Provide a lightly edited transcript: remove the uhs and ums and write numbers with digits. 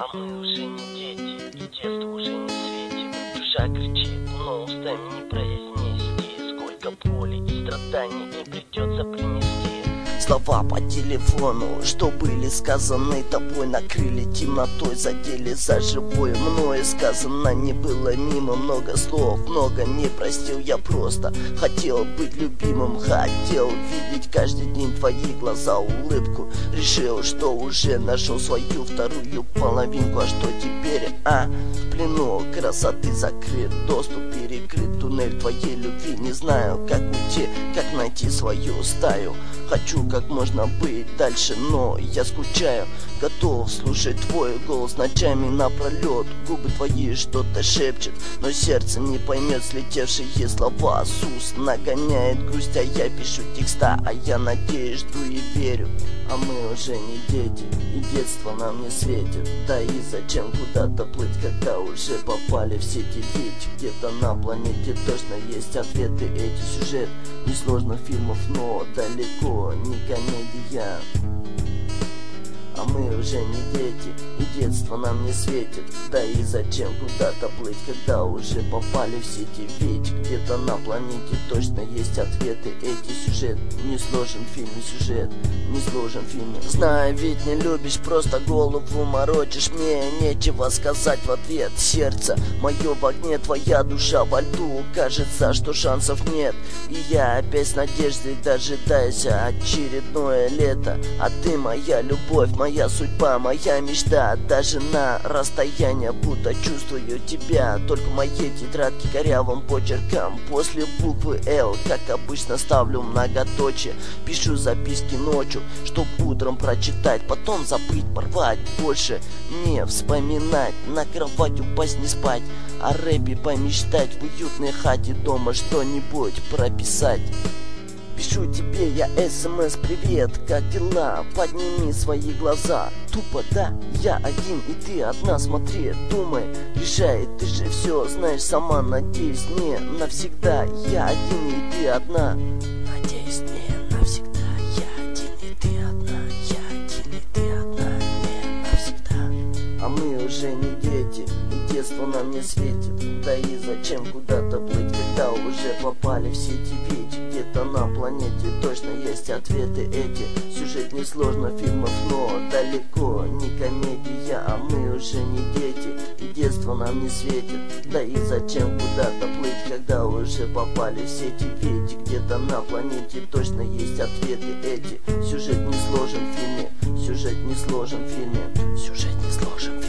А мы уже не дети, и детство уже не светит. Душа кричит, но устами не произнести. Сколько боли и страданий им придется принести. Слова по телефону, что были сказаны тобой, накрыли темнотой, задели за живое. Мною сказано не было мимо, много слов, много не простил. Я просто хотел быть любимым, хотел видеть каждый день твои глаза, улыбку. Решил, что уже нашел свою вторую половинку. А что теперь? В плену красоты закрыт, доступ перекрыт, туннель твоей любви. Не знаю, как уйти, как найти свою стаю. Хочу как можно быть дальше, но я скучаю. Готов слушать твой голос ночами напролет. Губы твои что-то шепчут, но сердце не поймет слетевшие слова. С уст нагоняет грусть, а я пишу текста, а я надеюсь, жду и верю. А мы уже не дети, и детство нам не светит. Да и зачем куда-то плыть, когда уже попали в сети? Ведь где-то на планете точно есть ответы. Эти сюжет несложных фильмов, но далеко не комедия. А мы уже не дети, и детство нам не светит. Да и зачем куда-то плыть, когда уже попали в сети? Ведь где-то на планете точно есть ответы. Эти сюжет не сложен в фильме, сюжет не сложен в фильме. Знаю, ведь не любишь, просто голову морочишь. Мне нечего сказать в ответ. Сердце мое в огне, твоя душа во льду. Кажется, что шансов нет, и я опять с надеждой дожидаюсь очередное лето. А ты моя любовь, моя судьба, моя мечта. Даже на расстоянии будто чувствую тебя. Только в моей тетрадке корявым почерком после буквы Л, как обычно, ставлю многоточие. Пишу записки ночью, чтоб утром прочитать, потом забыть, порвать, больше не вспоминать. На кровать упасть, не спать, о рэпе помечтать, в уютной хате дома что-нибудь прописать. Пишу тебе я СМС: привет, как дела? Подними свои глаза. Тупо, да, я один и ты одна. Смотри, думай, решай, ты же все знаешь сама. Надеюсь, не навсегда я один и ты одна. Надеюсь, не навсегда я один и ты одна. Я один и ты одна, не навсегда. А мы уже не дети, и детство нам не светит. Да и зачем куда-то плыть, когда уже попали в сети? Ведь где-то на планете точно есть ответы. Эти сюжет не сложно фильмов, но далеко не комедия. А мы уже не дети, и детство нам не светит. Да и зачем куда-то плыть, когда уже попали в сети? Ведь где-то на планете точно есть ответы. Эти сюжет не сложен в фильме, сюжет не сложен в фильме, сюжет не сложен.